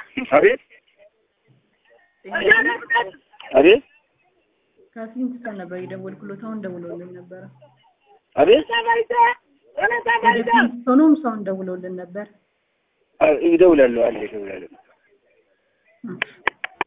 አቤት አቤት ከስንት ሰዓት ነበር የደወልኩሎት? አሁን ደውሎልን ነበር። አቤት ሆኖም ሰው ደውሎልን ነበር። ይደውላሉ አለ ይደውላሉ